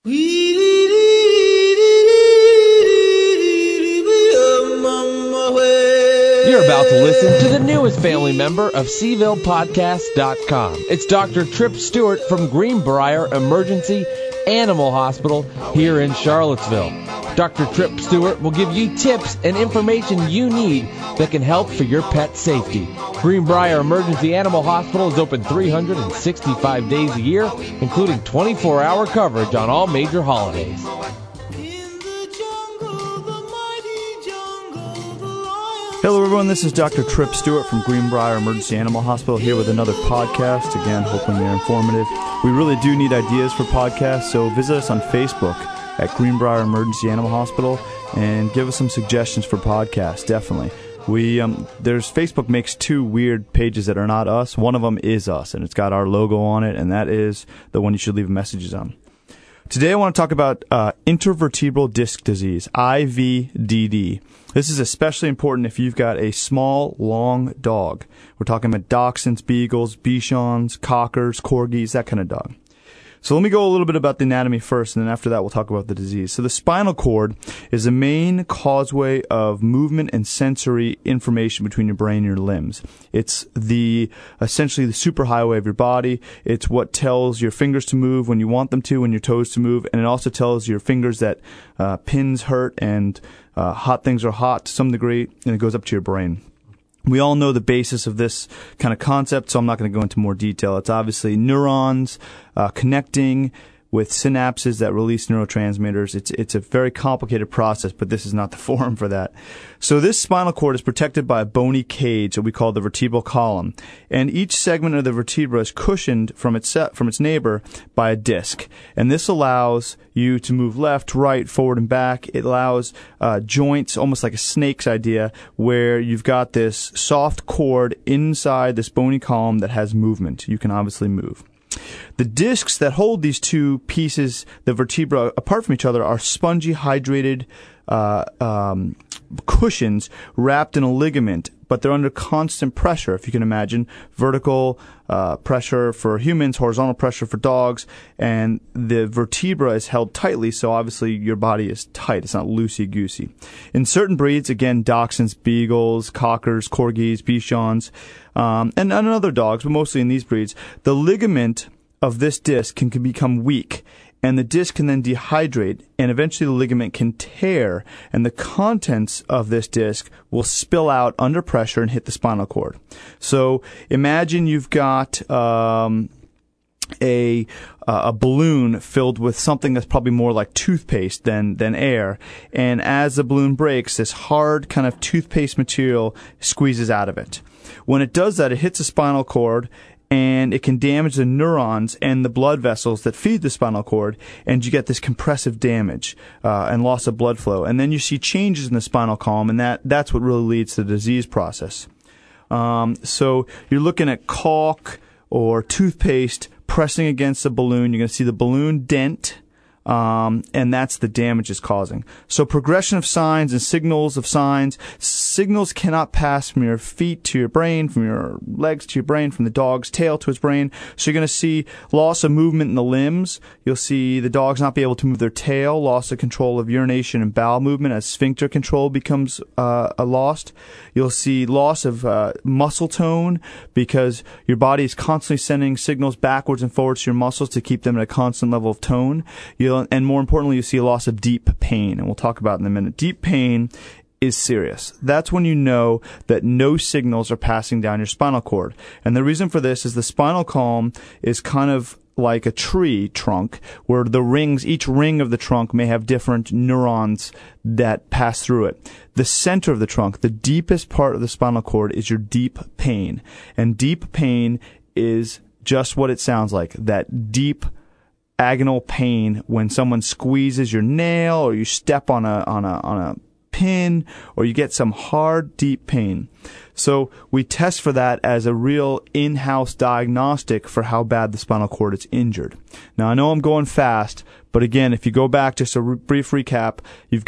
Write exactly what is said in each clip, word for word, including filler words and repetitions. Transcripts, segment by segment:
You're about to listen to the newest family member of Seville Podcast dot com. It's Doctor Trip Stewart from Greenbrier Emergency Animal Hospital here in Charlottesville. Doctor Trip Stewart will give you tips and information you need that can help for your pet's safety. Greenbrier Emergency Animal Hospital is open three hundred sixty-five days a year, including twenty-four hour coverage on all major holidays. Hello everyone, this is Doctor Trip Stewart from Greenbrier Emergency Animal Hospital here with another podcast. Again, hoping they're informative. We really do need ideas for podcasts, so visit us on Facebook at Greenbrier Emergency Animal Hospital and give us some suggestions for podcasts, definitely. We um, there's Facebook makes two weird pages that are not us. One of them is us, and it's got our logo on it, and that is the one you should leave messages on. Today I want to talk about uh, intervertebral disc disease, I V D D. This is especially important if you've got a small, long dog. We're talking about dachshunds, beagles, bichons, cockers, corgis, that kind of dog. So let me go a little bit about the anatomy first, and then after that we'll talk about the disease. So the spinal cord is the main causeway of movement and sensory information between your brain and your limbs. It's the essentially the superhighway of your body. It's what tells your fingers to move when you want them to, and your toes to move, and it also tells your fingers that uh, pins hurt and uh, hot things are hot to some degree, and it goes up to your brain. We all know the basis of this kind of concept, so I'm not going to go into more detail. It's obviously neurons uh, connecting with synapses that release neurotransmitters. It's it's a very complicated process, but this is not the forum for that. So this spinal cord is protected by a bony cage that we call the vertebral column, and each segment of the vertebra is cushioned from its from its neighbor by a disc. And this allows you to move left, right, forward, and back. It allows uh, joints, almost like a snake's idea, where you've got this soft cord inside this bony column that has movement. You can obviously move. The discs that hold these two pieces, the vertebra, apart from each other, are spongy, hydrated uh, um, cushions wrapped in a ligament, but they're under constant pressure, if you can imagine. Vertical uh, pressure for humans, horizontal pressure for dogs, and the vertebra is held tightly, so obviously your body is tight. It's not loosey-goosey. In certain breeds, again, dachshunds, beagles, cockers, corgis, bichons, um, and, and other dogs, but mostly in these breeds, the ligament of this disc can, can become weak, and the disc can then dehydrate, and eventually the ligament can tear, and the contents of this disc will spill out under pressure and hit the spinal cord. So imagine you've got um, a uh, a balloon filled with something that's probably more like toothpaste than than air, and as the balloon breaks, this hard kind of toothpaste material squeezes out of it. When it does that, it hits the spinal cord, and it can damage the neurons and the blood vessels that feed the spinal cord, and you get this compressive damage uh, and loss of blood flow. And then you see changes in the spinal column, and that, that's what really leads to the disease process. Um, so you're looking at caulk or toothpaste pressing against the balloon. You're going to see the balloon dent, um, and that's the damage it's causing. So progression of signs and signals of signs. Signals cannot pass from your feet to your brain, from your legs to your brain, from the dog's tail to his brain. So you're going to see loss of movement in the limbs. You'll see the dogs not be able to move their tail, loss of control of urination and bowel movement as sphincter control becomes uh, lost. You'll see loss of uh, muscle tone because your body is constantly sending signals backwards and forwards to your muscles to keep them at a constant level of tone. You'll, and more importantly, you see a loss of deep pain, and we'll talk about it in a minute. Deep pain is serious. That's when you know that no signals are passing down your spinal cord. And the reason for this is the spinal column is kind of like a tree trunk where the rings, each ring of the trunk may have different neurons that pass through it. The center of the trunk, the deepest part of the spinal cord, is your deep pain. And deep pain is just what it sounds like, that deep agonal pain when someone squeezes your nail or you step on a on a on a pin or you get some hard deep pain. So we test for that as a real in-house diagnostic for how bad the spinal cord is injured. Now I know I'm going fast, but again, if you go back, just a re- brief recap, you've got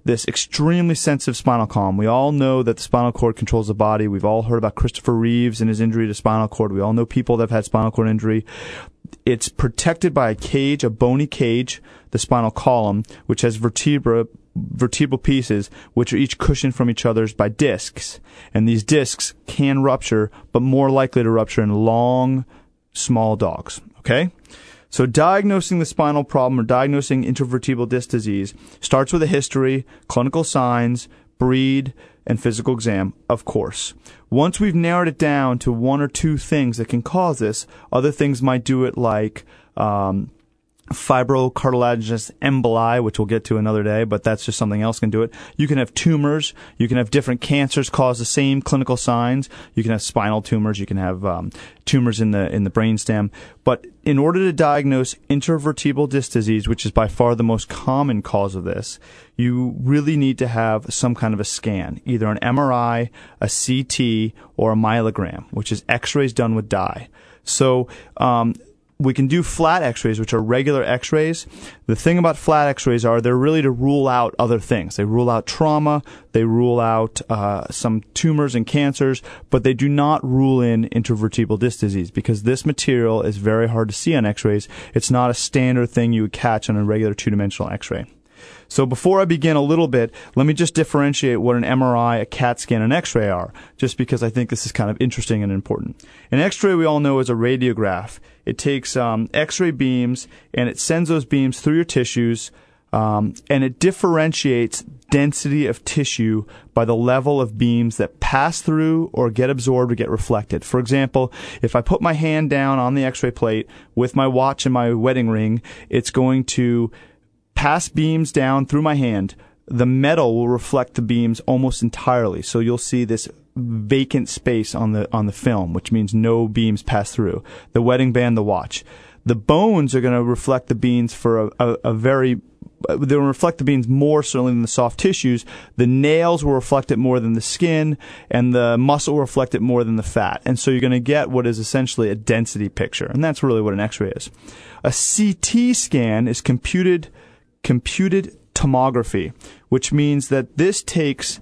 this extremely sensitive spinal column. We all know that the spinal cord controls the body. We've all heard about Christopher Reeves and his injury to spinal cord. We all know people that have had spinal cord injury. It's protected by a cage, a bony cage, the spinal column, which has vertebra, vertebral pieces, which are each cushioned from each other by discs. And these discs can rupture, but more likely to rupture in long, small dogs. Okay? So diagnosing the spinal problem or diagnosing intervertebral disc disease starts with a history, clinical signs, breed, and physical exam, of course. Once we've narrowed it down to one or two things that can cause this, other things might do it like um, fibrocartilaginous emboli, which we'll get to another day, but that's just something else can do it. You can have tumors. You can have different cancers cause the same clinical signs. You can have spinal tumors. You can have um, tumors in the in the brainstem. But in order to diagnose intervertebral disc disease, which is by far the most common cause of this, you really need to have some kind of a scan, either an M R I, a C T, or a myelogram, which is X-rays done with dye. So um, we can do flat X-rays, which are regular X-rays. The thing about flat X-rays are they're really to rule out other things. They rule out trauma, they rule out uh, some tumors and cancers, but they do not rule in intervertebral disc disease because this material is very hard to see on X-rays. It's not a standard thing you would catch on a regular two-dimensional X-ray. So before I begin a little bit, let me just differentiate what an M R I, a CAT scan, and an X-ray are, just because I think this is kind of interesting and important. An X-ray we all know is a radiograph. It takes um, X-ray beams, and it sends those beams through your tissues, um, and it differentiates density of tissue by the level of beams that pass through or get absorbed or get reflected. For example, if I put my hand down on the X-ray plate with my watch and my wedding ring, it's going to pass beams down through my hand. The metal will reflect the beams almost entirely. So you'll see this vacant space on the on the film, which means no beams pass through. The wedding band, the watch. The bones are going to reflect the beams for a, a, a very they'll reflect the beams more certainly than the soft tissues. The nails will reflect it more than the skin, and the muscle will reflect it more than the fat. And so you're going to get what is essentially a density picture. And that's really what an X-ray is. A C T scan is computed computed tomography, which means that this takes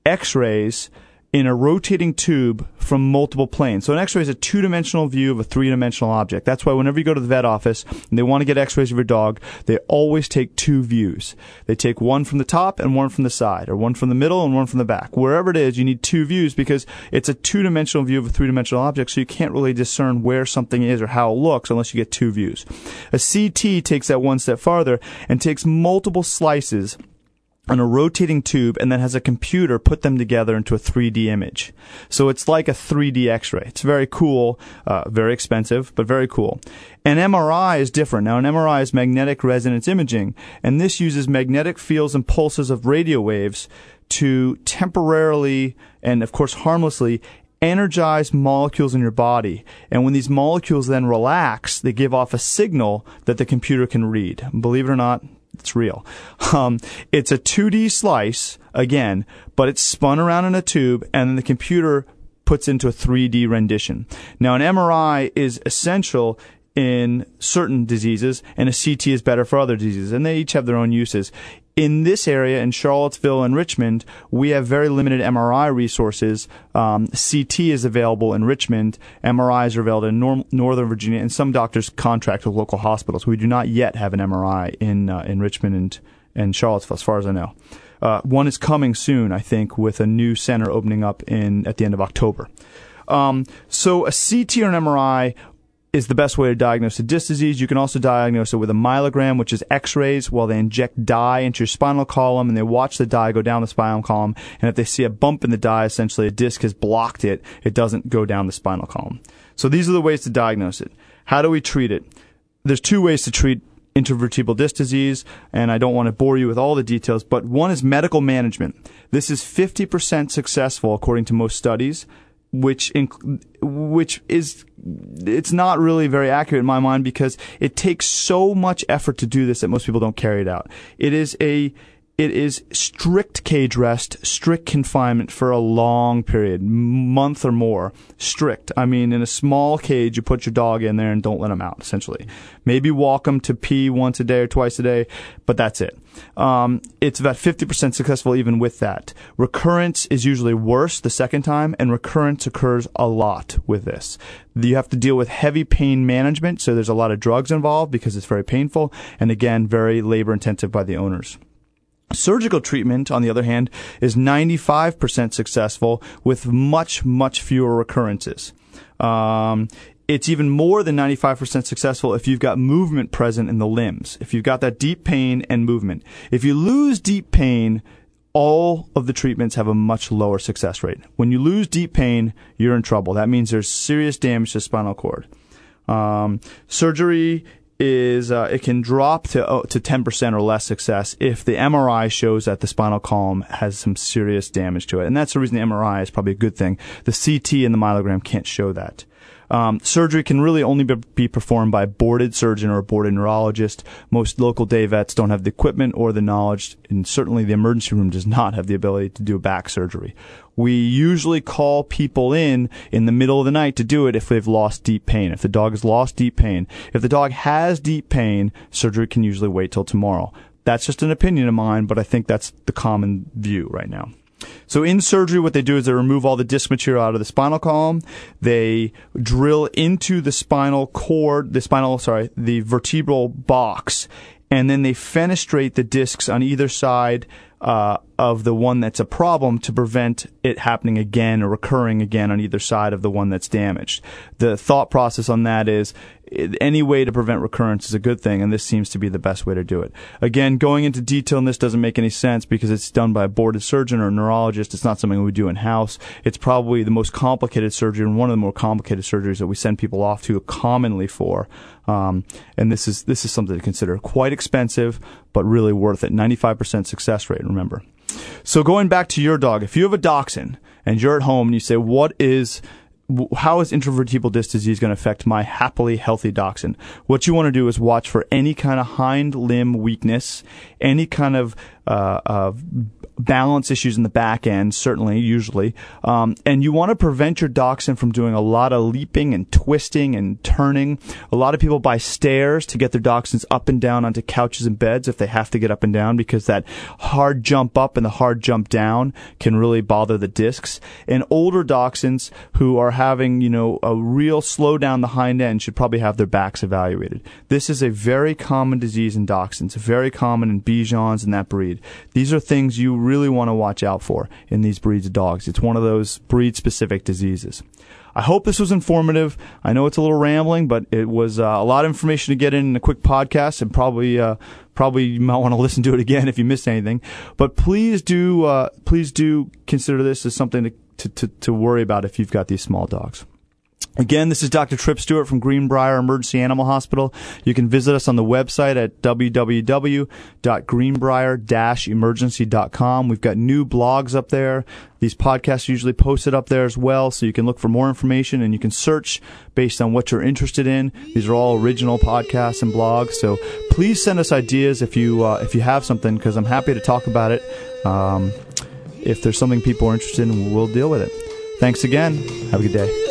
X-rays in a rotating tube from multiple planes. So an X-ray is a two-dimensional view of a three-dimensional object. That's why whenever you go to the vet office and they want to get X-rays of your dog, they always take two views. They take one from the top and one from the side, or one from the middle and one from the back. Wherever it is, you need two views because it's a two-dimensional view of a three-dimensional object, so you can't really discern where something is or how it looks unless you get two views. A C T takes that one step farther and takes multiple slices on a rotating tube and then has a computer put them together into a three D image. So it's like a three D X-ray. It's very cool, uh, very expensive, but very cool. An M R I is different. Now, an M R I is magnetic resonance imaging, and this uses magnetic fields and pulses of radio waves to temporarily and, of course, harmlessly energize molecules in your body. And when these molecules then relax, they give off a signal that the computer can read. Believe it or not, it's real. Um, it's a two D slice, again, but it's spun around in a tube, and then the computer puts into a three D rendition. Now, an M R I is essential in certain diseases, and a C T is better for other diseases, and they each have their own uses. In this area, in Charlottesville and Richmond, we have very limited M R I resources. Um, C T is available in Richmond. M R Is are available in Nor- Northern Virginia, and some doctors contract with local hospitals. We do not yet have an M R I in uh, in Richmond and, and Charlottesville, as far as I know. Uh, one is coming soon, I think, with a new center opening up in at the end of October. Um, so a C T or an M R I is the best way to diagnose a disc disease. You can also diagnose it with a myelogram, which is X-rays, while they inject dye into your spinal column, and they watch the dye go down the spinal column. And if they see a bump in the dye, essentially a disc has blocked it, it doesn't go down the spinal column. So these are the ways to diagnose it. How do we treat it? There's two ways to treat intervertebral disc disease, and I don't want to bore you with all the details, but one is medical management. This is fifty percent successful according to most studies, which inc- which is it's not really very accurate in my mind because it takes so much effort to do this that most people don't carry it out. It is a it is strict cage rest, strict confinement for a long period, month or more. Strict. I mean, in a small cage, you put your dog in there and don't let him out, essentially. Maybe walk him to pee once a day or twice a day, but that's it. Um, it's about fifty percent successful even with that. Recurrence is usually worse the second time, and recurrence occurs a lot with this. You have to deal with heavy pain management, so there's a lot of drugs involved because it's very painful, and again, very labor-intensive by the owners. Surgical treatment, on the other hand, is ninety-five percent successful with much, much fewer recurrences. Um, it's even more than ninety-five percent successful if you've got movement present in the limbs, if you've got that deep pain and movement. If you lose deep pain, all of the treatments have a much lower success rate. When you lose deep pain, you're in trouble. That means there's serious damage to the spinal cord. Um, surgery is uh, it can drop to uh, to ten percent or less success if the M R I shows that the spinal column has some serious damage to it. And that's the reason the M R I is probably a good thing. The C T and the myelogram can't show that. Um, surgery can really only be, be performed by a boarded surgeon or a boarded neurologist. Most local day vets don't have the equipment or the knowledge, and certainly the emergency room does not have the ability to do back surgery. We usually call people in in the middle of the night to do it if they've lost deep pain, if the dog has lost deep pain. If the dog has deep pain, surgery can usually wait till tomorrow. That's just an opinion of mine, but I think that's the common view right now. So in surgery, what they do is they remove all the disc material out of the spinal column. They drill into the spinal cord, the spinal, sorry, the vertebral box, and then they fenestrate the discs on either side uh, of the one that's a problem to prevent it happening again or recurring again on either side of the one that's damaged. The thought process on that is any way to prevent recurrence is a good thing, and this seems to be the best way to do it. Again, going into detail in this doesn't make any sense because it's done by a boarded surgeon or a neurologist. It's not something we do in-house. It's probably the most complicated surgery and one of the more complicated surgeries that we send people off to commonly for. Um, and this is this is something to consider. Quite expensive, but really worth it. ninety-five percent success rate, remember. So going back to your dog, if you have a dachshund and you're at home and you say, what is... how is intravertebral disc disease going to affect my happily healthy dachshund? What you want to do is watch for any kind of hind limb weakness, any kind of uh, uh, balance issues in the back end, certainly, usually. Um, and you want to prevent your dachshund from doing a lot of leaping and twisting and turning. A lot of people buy stairs to get their dachshunds up and down onto couches and beds if they have to get up and down, because that hard jump up and the hard jump down can really bother the discs. And older dachshunds who are having, you know, a real slow down the hind end should probably have their backs evaluated. This is a very common disease in dachshunds, very common in Bijans and that breed. These are things you really want to watch out for in these breeds of dogs. It's one of those breed-specific diseases. I hope this was informative. I know it's a little rambling, but it was uh, a lot of information to get in, in a quick podcast, and probably uh, probably you might want to listen to it again if you missed anything. But please do uh, please do consider this as something to, to, to, to worry about if you've got these small dogs. Again, this is Doctor Trip Stewart from Greenbrier Emergency Animal Hospital. You can visit us on the website at w w w dot greenbrier dash emergency dot com. We've got new blogs up there. These podcasts are usually posted up there as well, so you can look for more information and you can search based on what you're interested in. These are all original podcasts and blogs, so please send us ideas if you uh, if you have something, because I'm happy to talk about it. Um, if there's something people are interested in, we'll deal with it. Thanks again. Have a good day.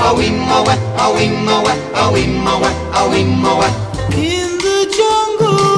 In the jungle.